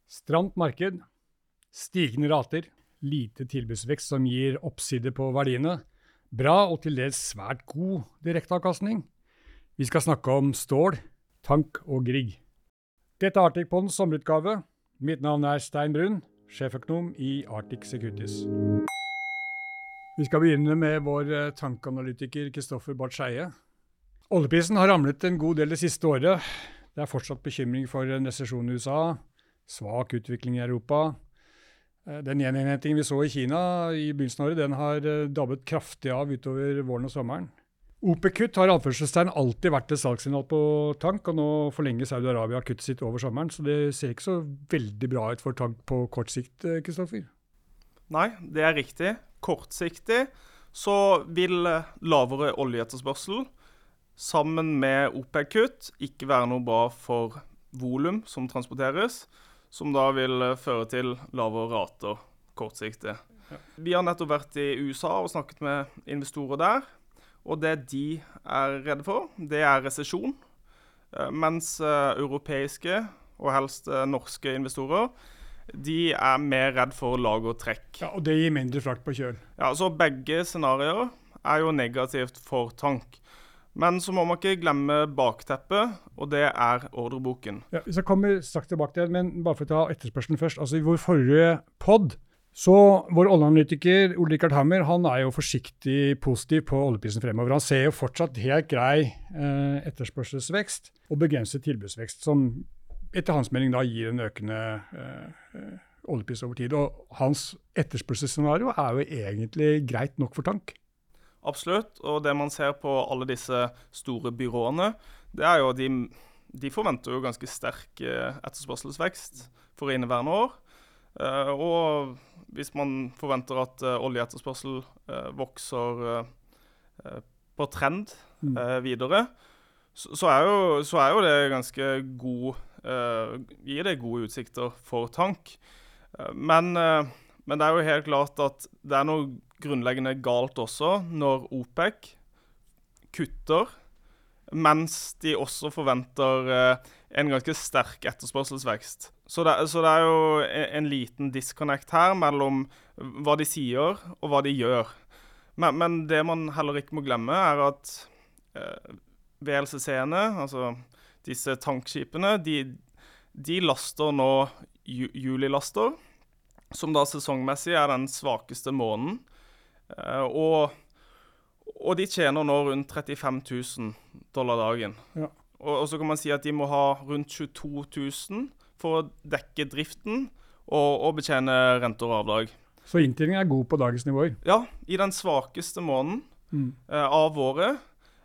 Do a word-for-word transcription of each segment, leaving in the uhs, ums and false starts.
Stramt marked, stigende rater, lite tilbudsvekst som gir oppside på verdiene, bra og til dels svært god direkteavkastning. Vi skal snakke om stål, tank og Grieg. Dette er Arctic Bonds sommerutgave. Mitt navn er Stein Brun, sjeføkonom i Arctic Securities. Vi skal begynne med vår tankanalytiker Kristoffer Barth Skeie. Oljeprisen har ramlet en god del det siste året. Det er fortsatt bekymring for en resesjon i U S A, svak utvikling i Europa. Den gjeninnhentingen vi så i Kina i begynnelsen av året, den har dabbet kraftig av utover våren og sommeren. OPEC-kutt har anførselstegn alltid vært et salgssignal på tank, og nå forlenger Saudi-Arabia kuttet sitt over sommeren, så det ser ikke så veldig bra ut for tank på kort sikt, Kristoffer. Nei, det er riktig. Kortsiktig så vil lavere oljeetterspørsel sammen med OPEC-kutt ikke være noe bra for volum som transporteres, som da vil føre til lavere rater kortsiktig. Ja. Vi har nettopp vært i U S A og snakket med investorer der, og det de er redde for, det er resesjon, mens europeiske og helst norske investorer, de er mer redd for lagertrekk. Ja, og det gir mindre frakt på kjøl. Ja, så begge scenarier er jo negativt for tank. Men så må man ikke glemme bakteppet, og det er ordreboken. Ja, så kommer straks tilbake til det, men bare for å ta etterspørselen først. Altså i vår forrige podd, så vår oljeanalytiker Ole Rikard Hammer, han er jo forsiktig positiv på oljeprisen fremover. Han ser jo fortsatt helt grei eh, etterspørselsvekst og begrenset tilbudsvekst, som etter hans mening da gir en økende eh, oljepris over tid. Og hans etterspørselsscenario er jo egentlig greit nok for tank. Absolutt, og det man ser på alle disse store byråene, det er jo at de, de forventer jo ganske sterk etterspørselsvekst for inneværende år. Uh, og hvis man forventer at uh, oljeetterspørsel uh, vokser uh, på trend uh, videre, så, så, er jo, så er jo det ganske god, uh, gir det gode utsikter for tank. Uh, men, uh, men det er jo helt klart at det er noe grunnleggende galt også når OPEC kutter, mens de også forventer uh, en ganske sterk etterspørselsvekst. Så det, så det er jo en, en liten disconnect her mellom hva de sier og hva de gjør. Men, men det man heller ikke må glemme er at uh, V L C C-ene, altså disse tankskipene, de, de laster nå ju, julilaster, som da sesongmessig er den svakeste måneden. Uh, og, og de tjener nå rundt trettifem tusen dollar dagen. Ja. Og, og så kan man si at de må ha rundt tjueto tusen for å dekke driften og, og betjene renter og avdrag. Så inntjeningen er god på dagens nivåer? Ja, i den svakeste måneden mm. uh, av året,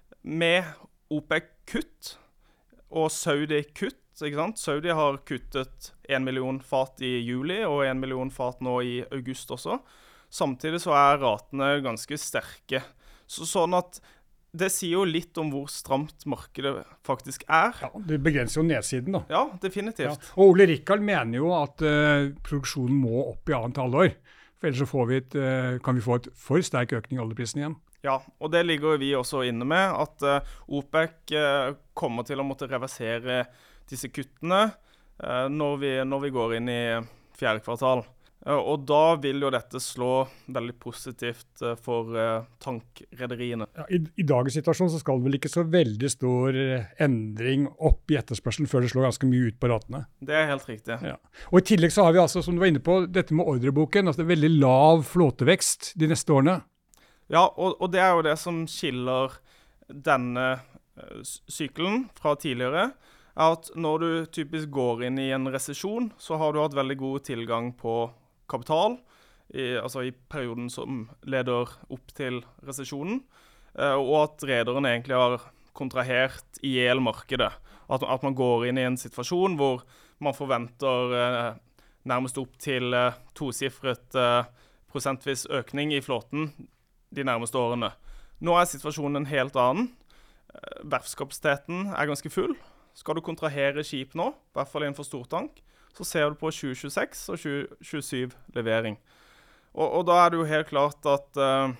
med OPEC-kutt og Saudi-kutt. Ikke sant? Saudi har kuttet en million fat i juli og en million fat nå i august også. Samtidig så er ratene ganske sterke. Så sånn at det sier jo litt om hvor stramt markedet faktisk er. Ja, det begrenser jo nedsiden da. Ja, definitivt. Ja. Og Ole Rikard mener jo at uh, produksjonen må opp i annet halvår. For ellers så får vi et, uh, kan vi få et for sterk økning i oljeprisen igjen. Ja, og det ligger vi også inne med, at uh, OPEC uh, kommer til å måtte reversere disse kuttene uh, når, vi, når vi går inn i fjerde kvartal. Og da vil jo dette slå veldig positivt for uh, tankrederiene. Ja, i, I dagens situasjon så skal det vel ikke så veldig stor endring opp i etterspørselen før det slår ganske mye ut på ratene. Det er helt riktig. Ja. Og i tillegg så har vi altså, som du var inne på, dette med ordreboken, altså veldig lav flåtevekst de neste årene. Ja, og, og det er jo det som skiller denne uh, sykelen fra tidligere, er at når du typisk går inn i en resesjon, så har du hatt veldig god tilgang på kapital, i, altså i perioden som leder opp til resesjonen, eh, og at rederne egentlig har kontrahert i hjel markedet. At, at man går inn i en situasjon hvor man forventer eh, nærmest opp til eh, tosifret eh, prosentvis økning i flåten de nærmeste årene. Nå er situasjonen en helt annen. Eh, verftskapasiteten er ganske full. Skal du kontrahere skip nå, i hvert fall innenfor stortank, så ser du på tjue tjueseks og tjue tjuesyv levering. Og, og da er det jo helt klart at uh,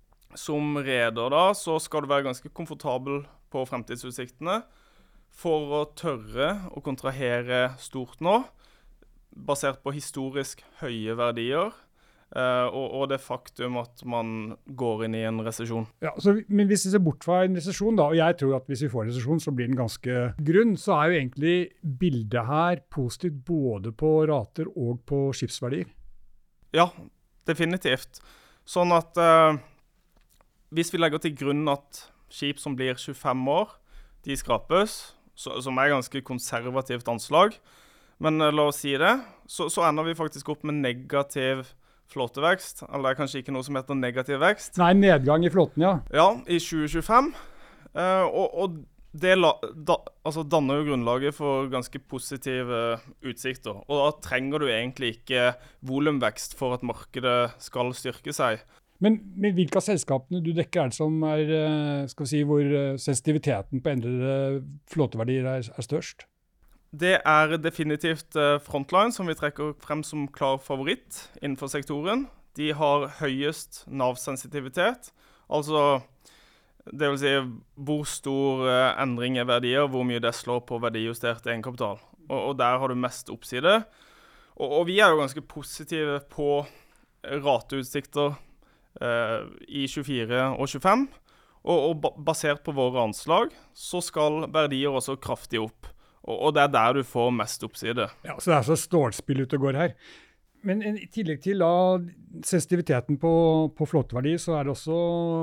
som reder da, så skal du være ganske komfortabel på fremtidsutsiktene for å tørre å kontrahere stort nå. basert på historisk høye verdier, Uh, og, og det faktum at man går inn i en resesjon. Ja, så, men hvis vi ser bort fra en resesjon, da, og jeg tror at hvis vi får en resesjon, så blir den ganske grunn, så er jo egentlig bildet her positivt både på rater og på skipsverdier. Ja, definitivt. Sånn at uh, hvis vi legger til grunn at skip som blir tjuefem år, de skrapes, så, som er ganske konservativt anslag, men uh, la oss si det, så, så ender vi faktisk opp med negativ flåtevekst, eller det er kanskje ikke noe som heter negativ vekst. Nei, nedgang i flåten, ja. Ja, i tjue tjuefem. Uh, og, og det la, da, altså danner jo grunnlaget for ganske positive utsikter. Og da trenger du egentlig ikke volumvekst for at markedet skal styrke seg. Men, men hvilke av selskapene du dekker er det som er, skal vi si, hvor sensitiviteten på endrede flåteverdier er, er størst? Det er definitivt Frontline, som vi trekker frem som klar favoritt innenfor sektoren. De har høyest Nav-sensitivitet, altså det vil si hvor stor endring i verdier, hvor mye det slår på verdijustert egenkapital. Og, og der har du mest oppside. Og, og vi er jo ganske positive på rateutsikter eh, i tjuefire og tjuefem. Og, og basert på våre anslag, så skal verdier også kraftig opp. Og det er der du får mest oppside. Ja, så det er så stålspill ute og går her. Men i tillegg til da, sensitiviteten på, på flåteverdi, så er det også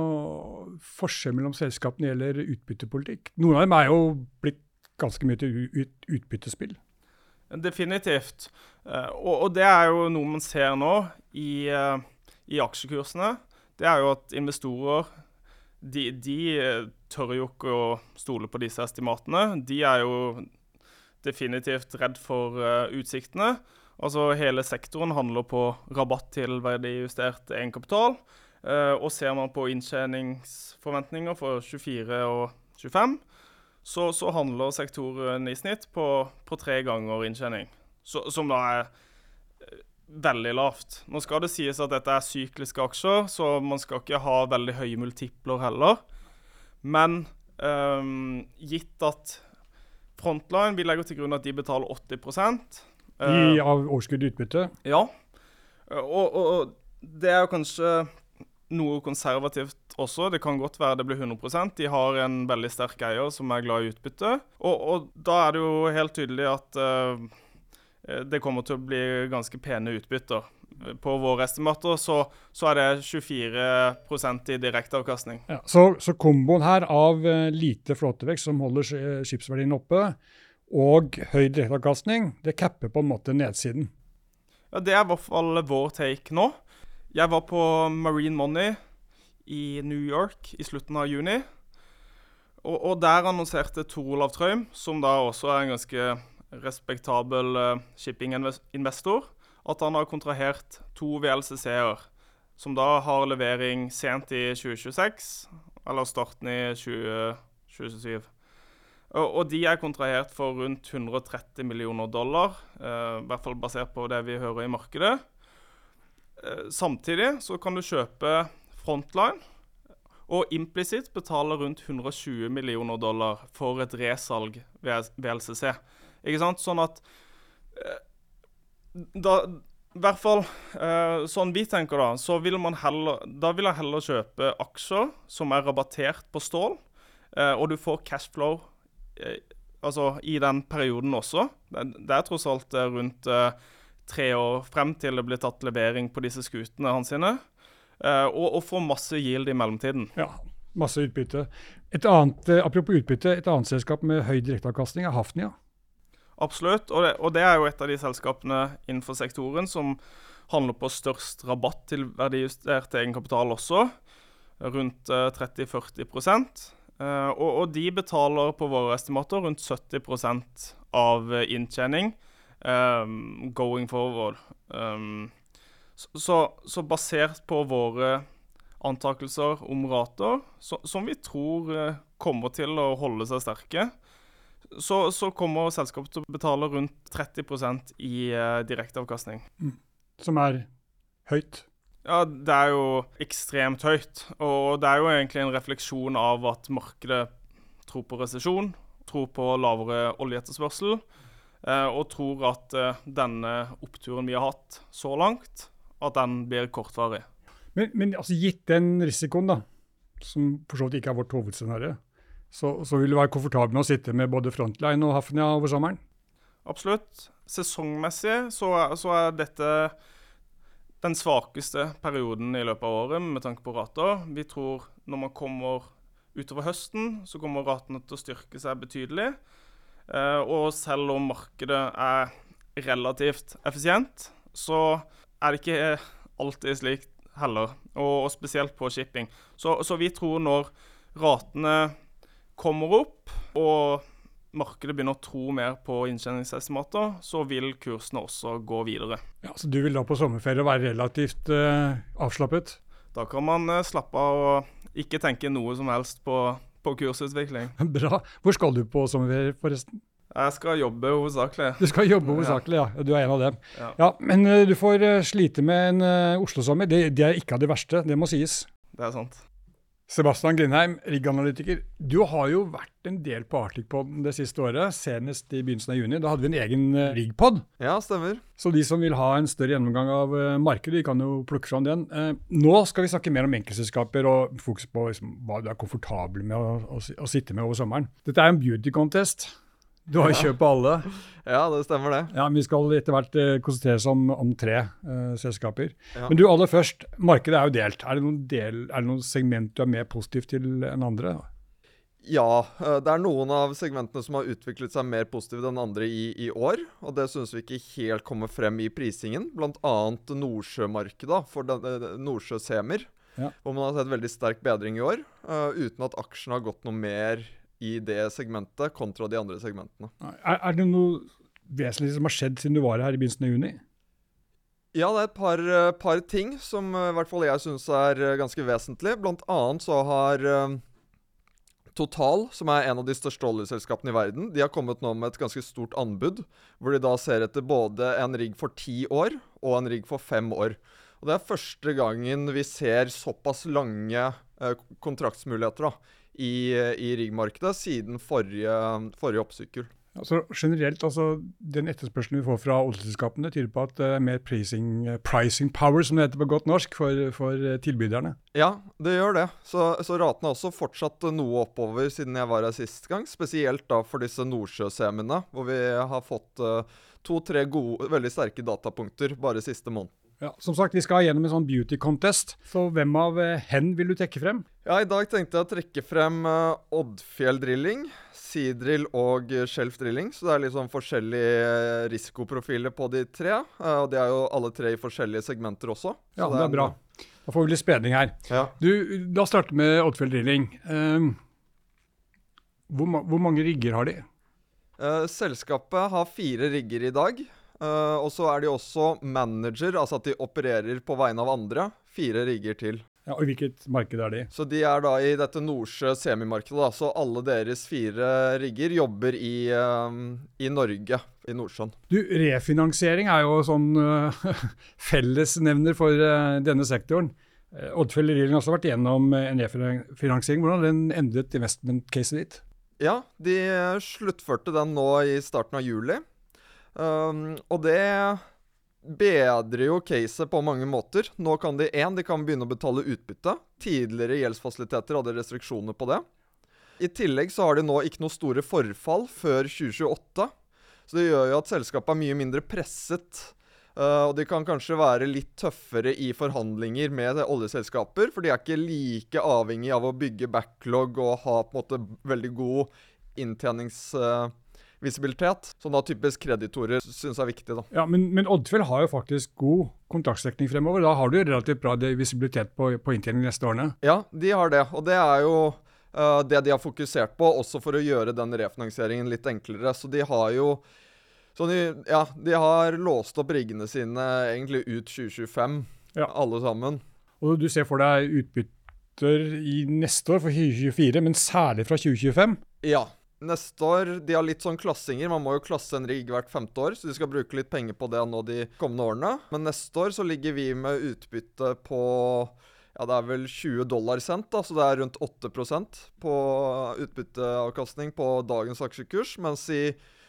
forskjell mellom selskapene når det gjelder utbyttepolitikk. Noen av dem er jo blitt ganske mye til ut, utbyttespill. Definitivt. Og, og det er jo noe man ser nå i, i aksjekursene. Det er jo at investorer, de, de tør jo ikke å stole på disse estimatene. De er jo definitivt redd for uh, utsiktene. Altså hele sektoren handler på rabatt til verdijustert egenkapital. Uh, og ser man på inntjeningsforventninger for tjuefire og tjuefem, så, så handler sektoren i snitt på, på tre ganger inntjening. Så, som da er uh, veldig lavt. Nå skal det sies at dette er sykliske aksjer, så man skal ikke ha veldig høye multipler heller. Men um, gitt at Frontline, vi legger til grunn at de betaler åtti prosent. Uh, I av overskudd utbytte? Ja. Og, og det er jo kanskje noe konservativt også. Det kan godt være det blir hundre prosent. De har en veldig sterk eier som er glad i utbytte. Og, og da er det jo helt tydelig at uh, det kommer til å bli ganske pene utbytter. På våre estimater så, så er det tjuefire prosent i direkteavkastning. Ja, så, så komboen her av uh, lite flåtevekst som holder skipsverdien oppe, og høy direkteavkastning, det kapper på en måte nedsiden. Ja, det er i hvert fall vår take nå. Jeg var på Marine Money i New York i slutten av juni, og, og der annonserte Tor Olav Trøim, som da også er en ganske respektabel uh, shipping-investor, at han har kontrahert to V L C C-er, som da har levering sent i tjue tjueseks, eller starten i tjue tjuesyv. Og, og de er kontrahert for rundt hundre og tretti millioner dollar, eh, i hvert fall basert på det vi hører i markedet. Eh, samtidig så kan du kjøpe Frontline, og implisitt betale rundt hundre og tjue millioner dollar for et resalg ved V L C C. Ikke sant? Sånn at eh, Da, i hvert fall, eh, sånn vi tenker da, så vil man heller, da vil jeg heller kjøpe aksjer som er rabattert på stål, eh, og du får cashflow eh, altså, i den perioden også. Det, det er tross alt eh, rundt eh, tre år frem til det blir tatt levering på disse skutene hans sine, eh, og, og får masse yield i mellomtiden. Ja, masse utbytte. Et annet, eh, apropos utbytte, et annet selskap med høy direkteavkastning er Hafnia. Absolutt, og det, og det er jo et av de selskapene innenfor sektoren som handler på størst rabatt til verdijustert egenkapital også, rundt uh, tretti til førti prosent. Uh, og, og de betaler på våre estimater rundt sytti prosent av inntjening um, going forward. Um, så, så basert på våre antakelser om rater, så, som vi tror uh, kommer til å holde seg sterke, Så, så kommer selskapet til å betale rundt tretti prosent i uh, direkteavkastning. Mm. Som er høyt? Ja, det er jo ekstremt høyt. Og det er jo egentlig en refleksjon av at markedet tror på resesjon, tror på lavere oljeetterspørsel. eh, og tror at eh, denne oppturen vi har hatt så langt, at den blir kortvarig. Men, men altså, gitt den risikoen, da, som for så vidt ikke er vårt hovedscenarie, så, så vil du være komfortabel med å sitte med både Frontline og Hafnia over sommeren? Absolutt. Sesongmessig så er, så er dette den svakeste perioden i løpet av året med tanke på rater. Vi tror når man kommer utover høsten, så kommer ratene til å styrke seg betydelig. Eh, og selv om markedet er relativt effisient, så er det ikke alltid slik heller, og, og spesielt på shipping. Så, så vi tror når ratene kommer opp, og markedet begynner å tro mer på inntjeningsestimater, så vil kursene også gå videre. Ja, så du vil da på sommerferie være relativt uh, avslappet? Da kan man uh, slappe av og ikke tenke noe som helst på, på kursutvikling. Bra. Hvor skal du på sommerferie forresten? Jeg skal jobbe hovedsakelig. Du skal jobbe hovedsakelig, ja. Du er en av dem. Ja, ja men uh, du får uh, slite med en uh, Oslo-sommer. Det, det er ikke av det verste, det må sies. Det er sant. Sebastian Grindheim, rigganalytiker. Du har jo vært en del på Arctic-podden det siste året, senest i begynnelsen av juni. Da hadde vi en egen uh, riggpod. Ja, stemmer. Så de som vil ha en større gjennomgang av uh, markedet, de kan jo plukke fram den. Uh, nå skal vi snakke mer om enkeltselskaper og fokus på liksom, hva du er komfortabel med å, å, å sitte med over sommeren. Dette er en beauty contest. Du har jo kjøpt på alle. Ja, det stemmer det. Ja, men vi skal etter hvert uh, konsentrere oss om, om tre uh, selskaper. Ja. Men du, aller først, markedet er jo delt. Er det noen, del, er det noen segment du er mer positiv til enn andre? Ja, det er noen av segmentene som har utviklet seg mer positivt enn andre i, i år, og det synes vi ikke helt kommer frem i prisingen, blant annet Nordsjømarkedet for Nordsjøsemer, ja. Hvor man har sett veldig sterk bedring i år, uh, uten at aksjene har gått noe mer i det segmentet kontra de andre segmentene. Er, er det noe vesentlig som har skjedd siden du var her i begynnelsen av juni? Ja, det er et par, par ting som i hvert fall jeg synes er ganske vesentlig. Blant annet så har uh, Total, som er en av de største oljeselskapene i verden, de har kommet nå med et ganske stort anbud, hvor de da ser etter både en rigg for ti år og en rigg for fem år. Og det er første gangen vi ser såpass lange uh, kontraktsmuligheter da, i, i riggmarkedet siden forrige, forrige oppsykkel. Altså, generelt, altså, den etterspørselen vi får fra oljeselskapene tyder på at det er mer pricing, pricing power, som det heter på godt norsk, for, for tilbyderne. Ja, det gjør det. Så, så raten har også fortsatt noe oppover siden jeg var her sist gang, spesielt da for disse Nordsjøsemene, hvor vi har fått uh, to-tre gode, veldig sterke datapunkter bare siste måned. Ja, som sagt, vi skal gjennom en sånn beauty contest, så hvem av uh, hen vil du trekke frem? Ja, i dag tenkte jeg å trekke frem uh, Odfjell Drilling, Seadrill og Shelf Drilling, så det er litt sånn forskjellige risikoprofiler på de tre, uh, og det er jo alle tre i forskjellige segmenter også. Ja, det, det er bra. Da får vi litt spenning her. Ja. Du, da starter vi med Odfjell Drilling. Um, hvor, ma hvor mange rigger har de? Uh, selskapet har fire rigger i dag. Uh, og så er de også manager, altså at de opererer på vegne av andre, fire rigger til. Ja, og hvilket marked er de? Så de er da i dette Nordsjø semimarkedet, da, så alle deres fire rigger jobber i, um, i Norge, i Nordsjøen. Du, refinansiering er jo sånn uh, fellesnevner for uh, denne sektoren. Uh, Odfjell Drilling har også vært gjennom uh, en refinansiering. Hvordan har den endret investment-caset ditt? Ja, de sluttførte den nå i starten av juli. Um, og det bedrer jo caset på mange måter. Nå kan de en, de kan begynne å betale utbytte. Tidligere gjeldsfasiliteter hadde restriksjoner på det. I tillegg så har de nå ikke noe store forfall før tjue tjueåtte. Så det gjør jo at selskapet er mye mindre presset. Uh, og de kan kanskje være litt tøffere i forhandlinger med oljeselskaper, for de er ikke like avhengig av å bygge backlog og ha på en måte veldig god inntjenings... Uh, visibilitet, som da typisk kreditorer synes er viktig da. Ja, men, men Odfjell har jo faktisk god kontraktsdekning fremover. Da har du relativt bra visibilitet på, på inntjening neste årene. Ja, de har det, og det er jo uh, det de har fokusert på, også for å gjøre den refinansieringen litt enklere. Så de har jo, så de, ja, de har låst opp riggene sine egentlig ut tjue tjuefem, ja. Alle sammen. Og du ser for deg utbytter i neste år for tjue tjuefire, men særlig fra tjue tjuefem? Ja. Neste år, de har litt sånn klassinger, man må jo klasse en rigg hvert femte år, så de skal bruke litt penger på det nå de kommende årene. Men neste år så ligger vi med utbytte på, ja det er vel tjue dollar cent da, så det er rundt åtte prosent på utbytteavkastning på dagens aksjekurs, mens i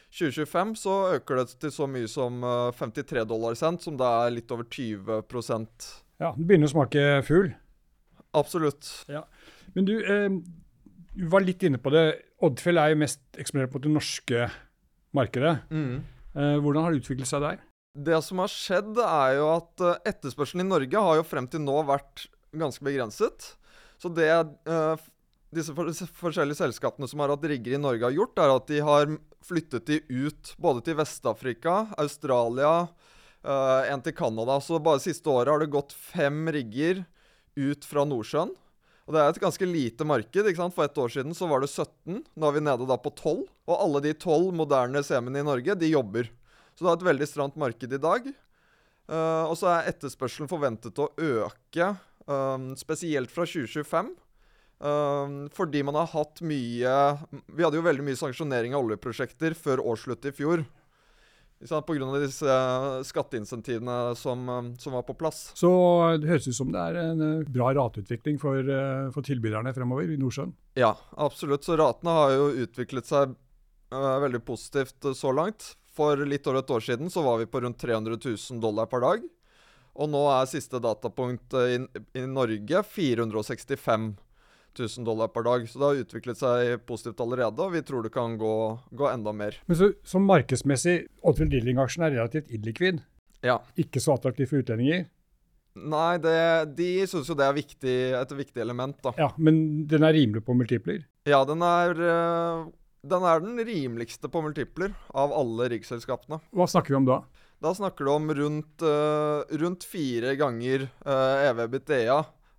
tjue tjuefem så øker det til så mye som uh, femtitre dollar cent, som det er litt over tjue prosent. Ja, det begynner å smake fugl. Absolutt. Ja. Men du, eh, du var litt inne på det. Odfjell er jo mest eksponert mot det norske markedet. Mm. Eh, hvordan har det utviklet seg der? Det som har skjedd, er jo at uh, etterspørselen i Norge har jo frem til nå vært ganske begrenset. Så det uh, disse for forskjellige selskapene som har hatt rigger i Norge har gjort, er at de har flyttet de ut både til Vest-Afrika, Australia, uh, en til Canada. Så bare siste året har det gått fem rigger ut fra Nordsjøen. Og det er et ganske lite marked, ikke sant? For ett år siden så var det sytten, nå er vi nede da på tolv. Og alle de tolv moderne semiene i Norge, de jobber. Så det er et veldig stramt marked i dag. Uh, og så er etterspørselen forventet å øke, um, spesielt fra tjue tjuefem. Um, fordi man har hatt mye Vi hadde jo veldig mye sanksjonering av oljeprosjekter før årsslutt i fjor. På grunn av disse skatteinsentivene som, som var på plass. Så det høres ut som det er en bra rateutvikling for, for tilbyderne fremover i Nordsjøen? Ja, absolutt. Så ratene har jo utviklet seg uh, veldig positivt så langt. For litt over et år siden så var vi på rundt tre hundre tusen dollar per dag. Og nå er siste datapunkt i, i Norge fire hundre sekstifem tusen dollar per dag. Så det har utviklet seg positivt allerede, og vi tror det kan gå, gå enda mer. Men så, som markedsmessig, Odfjell Drilling-aksjen er relativt illikvid. Ja. Ikke så attraktiv for utlendinger. Nei, det, de synes jo det er viktig, et viktig element da. Ja, men den er rimelig på multipler? Ja, den er... Uh, Den er den rimeligste på multipler av alle riggselskapene. Hva snakker vi om da? Da snakker du om rundt, uh, rundt fire ganger uh, E V/EBITDA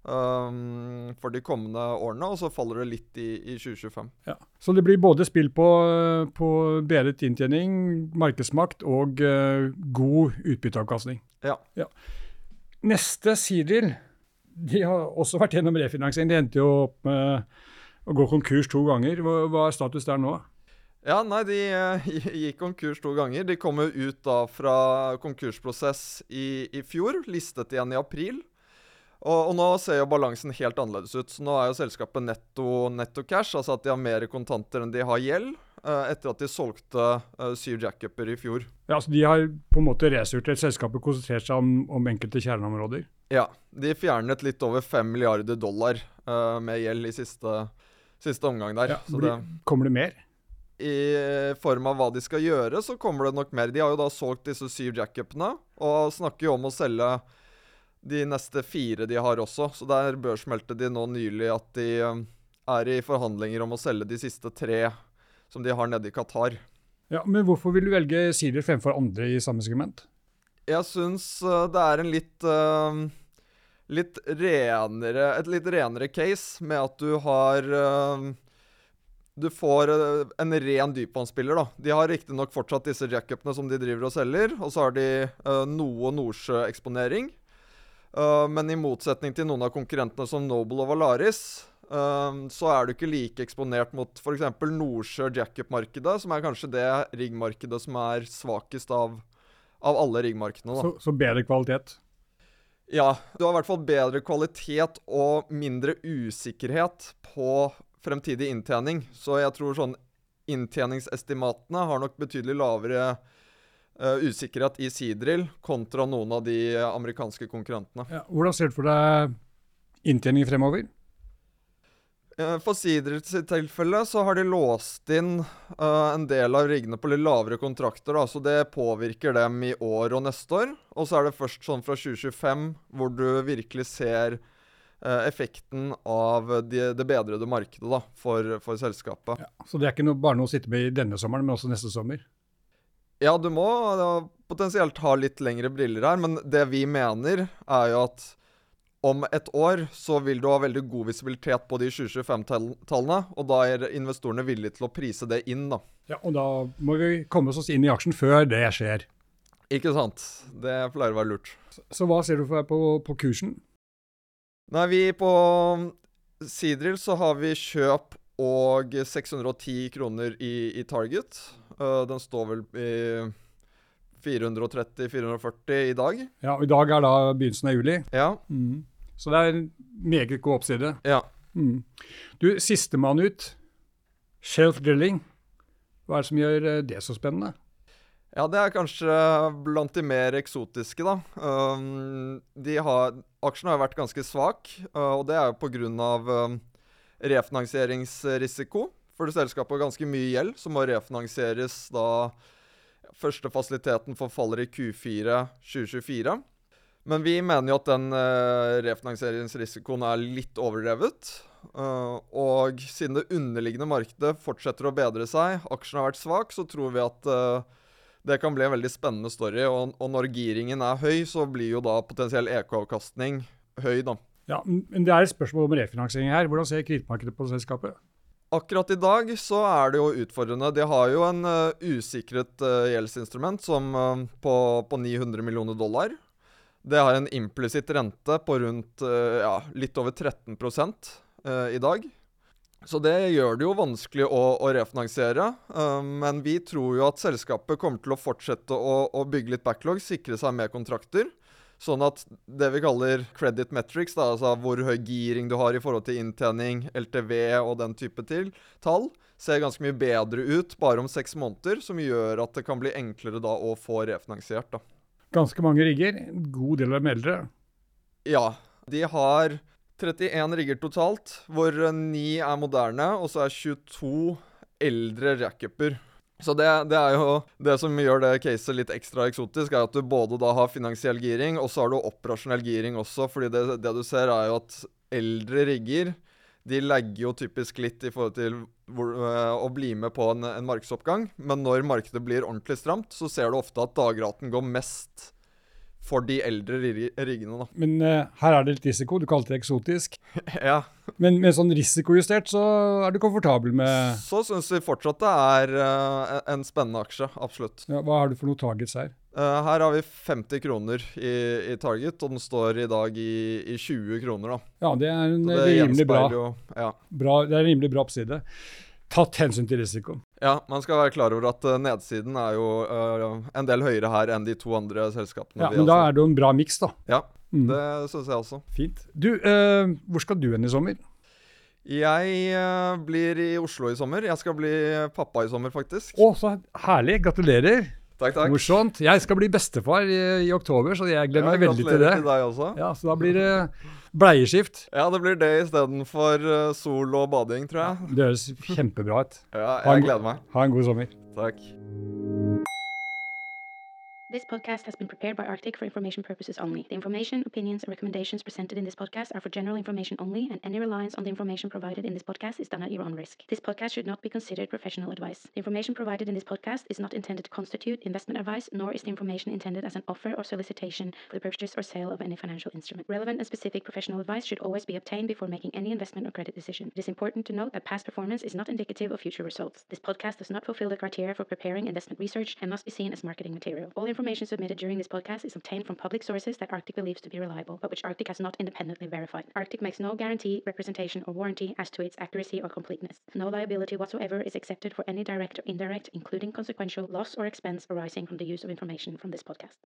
um, for de kommende årene, og så faller det litt i, i tjue tjuefem. Ja. Så det blir både spill på, på bedret inntjening, markedsmakt og uh, god utbytteavkastning. Ja. Ja. Neste, Seadrill, de har også vært gjennom refinansiering. De endte jo opp med å gå konkurs to ganger. Hva, hva er status der nå? Ja, nei, de uh, gikk konkurs to ganger. De kom jo ut da fra konkursprosess i, i fjor, listet igjen i april. Og, og nå ser jo balansen helt annerledes ut. Så nå er jo selskapet netto, netto cash, altså at de har mer kontanter enn de har gjeld, uh, etter at de solgte uh, syv jackuper i fjor. Ja, så de har på en måte resurtert selskapet, konsentrert seg om, om enkelte kjerneområder? Ja, de fjernet litt over fem milliarder dollar uh, med gjeld i siste Siste omgang der. Ja, så blir, det, kommer det mer? I form av hva de skal gjøre, så kommer det nok mer. De har jo da solgt disse syv jackupene, og snakker jo om å selge de neste fire de har også. Så der børsmeldte de nå nylig at de um, er i forhandlinger om å selge de siste tre som de har nede i Qatar. Ja, men hvorfor vil du velge Seadrill fremfor andre i samme segment? Jeg synes uh, det er en litt... Uh, Litt renere, et litt renere case med at du har uh, Du får uh, en ren dypvannsspiller da. De har riktig nok fortsatt disse jackupene som de driver og selger, og så har de uh, noe Nordsjø-eksponering. Uh, men i motsetning til noen av konkurrentene som Noble og Valaris, uh, så er du ikke like eksponert mot for eksempel Nordsjø jackup-markedet, som er kanskje det riggmarkedet som er svakest av, av alle riggmarkedene da. Så, så bedre kvalitet? Ja, du har i hvert fall bedre kvalitet og mindre usikkerhet på fremtidig inntjening. Så jeg tror sånn inntjeningsestimatene har nok betydelig lavere uh, usikkerhet i Seadrill kontra noen av de amerikanske konkurrentene. Ja, hvordan ser du for deg inntjening fremover? Uh, for Seadrill sitt tilfelle så har de låst inn uh, en del av riggene på litt lavere kontrakter, da, så det påvirker dem i år og neste år. Og så er det først sånn fra tjue tjuefem hvor du virkelig ser uh, effekten av de, det bedrede markedet da, for, for selskapet. Ja, så det er ikke noe, bare noe å sitte med i denne sommeren, men også neste sommer? Ja, du må da, potensielt ha litt lengre briller her, men det vi mener er jo at om et år så vil du ha veldig god visibilitet på de tjue tjuefem-tallene, og da er investorene villige til å prise det inn da. Ja, og da må vi komme oss inn i aksjen før det skjer. Ikke sant? Det pleier å være lurt. Så, så hva ser du for deg på, på kursen? Nei, vi på Seadrill så har vi kjøp og seks hundre og ti kroner i, i target. Uh, den står vel i fire hundre og tretti til fire hundre og førti i dag. Ja, og i dag er da begynnelsen av juli. Ja. Mm. Så det er en meget god oppside. Ja. Mm. Du, sistemann ut, Shelf Drilling. Hva er det som gjør eh, det så spennende? Ja, det er kanskje blant de mer eksotiske, da. Um, de har, aksjen har vært ganske svak, uh, og det er jo på grunn av um, refinansieringsrisiko. For selskapet har ganske mye gjeld, som må refinansieres da første fasiliteten forfaller i Q fire tjue tjuefire. Men vi mener jo at den uh, refinansieringsrisikoen er litt overdrevet. Uh, og siden det underliggende markedet fortsetter å bedre seg, aksjen har vært svak, så tror vi at uh, det kan bli en veldig spennende story, og, og når giringen er høy, så blir jo da potensiell E K-avkastning høy, da. Ja, men det er et spørsmål om refinansiering her. Hvordan ser kredittmarkedet på selskapet? Akkurat i dag så er det jo utfordrende. De har jo en uh, usikret uh, gjeldsinstrument som uh, på, på ni hundre millioner dollar. Det har en implisitt rente på rundt uh, ja, litt over tretten prosent uh, i dag. Så det gjør det jo vanskelig å, å refinansiere, uh, men vi tror jo at selskapet kommer til å fortsette å, å bygge litt backlog, sikre seg med kontrakter, sånn at det vi kaller credit metrics, da, altså hvor høy giring du har i forhold til inntjening, L T V og den type til, tall, ser ganske mye bedre ut bare om seks måneder, som gjør at det kan bli enklere da å få refinansiert, da. Ganske mange rigger, en god del av dem eldre. Ja, de har trettien rigger totalt, hvor ni er moderne, og så er tjueto eldre rackuper. Så det, det er jo det som gjør det caset litt ekstra eksotisk, er at du både da har finansiell giring, og så har du operasjonell giring også, fordi det, det du ser er jo at eldre rigger, de legger jo typisk litt i forhold til hvor, øh, å bli med på en, en markedsoppgang, men når markedet blir ordentlig stramt, så ser du ofte at dagraten går mest for de eldre riggene, da. Men uh, her er det litt risiko, du kalte det eksotisk. Ja. Men med sånn risikojustert så er du komfortabel med... Så synes vi fortsatt det er uh, en spennende aksje, absolutt. Ja, hva har du for noen targets her? Uh, her har vi femti kroner i, i target, og den står i dag i, i tjue kroner, da. Ja, det er en det rimelig bra, jo, ja. bra, det er en rimelig bra oppside. Tatt hensyn til risiko. Ja, man skal være klar over at uh, nedsiden er jo uh, en del høyere her enn de to andre selskapene. Ja, men da er det jo en bra miks, da. Ja, mm. det synes jeg også. Fint. Du, uh, hvor skal du hen i sommer? Jeg uh, blir i Oslo i sommer. Jeg skal bli pappa i sommer, faktisk. Å, så herlig. Gratulerer. Takk, takk. Morsomt. Jeg skal bli bestefar i, i oktober, så jeg gleder meg ja, veldig til det. Til deg også. Ja, så da blir det bleieskift. Ja, det blir det i stedet for uh, sol og bading, tror jeg. Ja, det høres kjempebra ut. Ja, jeg gleder meg. Ha en god sommer. Takk. This podcast has been prepared by Arctic for information purposes only. The information, opinions, and recommendations presented in this podcast are for general information only, and any reliance on the information provided in this podcast is done at your own risk. This podcast should not be considered professional advice. The information provided in this podcast is not intended to constitute investment advice, nor is the information intended as an offer or solicitation for the purchase or sale of any financial instrument. Relevant and specific professional advice should always be obtained before making any investment or credit decision. It is important to note that past performance is not indicative of future results. This podcast does not fulfill the criteria for preparing investment research and must be seen as marketing material. All information submitted during this podcast is obtained from public sources that Arctic believes to be reliable, but which Arctic has not independently verified. Arctic makes no guarantee, representation, or warranty as to its accuracy or completeness. No liability whatsoever is accepted for any direct or indirect, including consequential, loss or expense arising from the use of information from this podcast.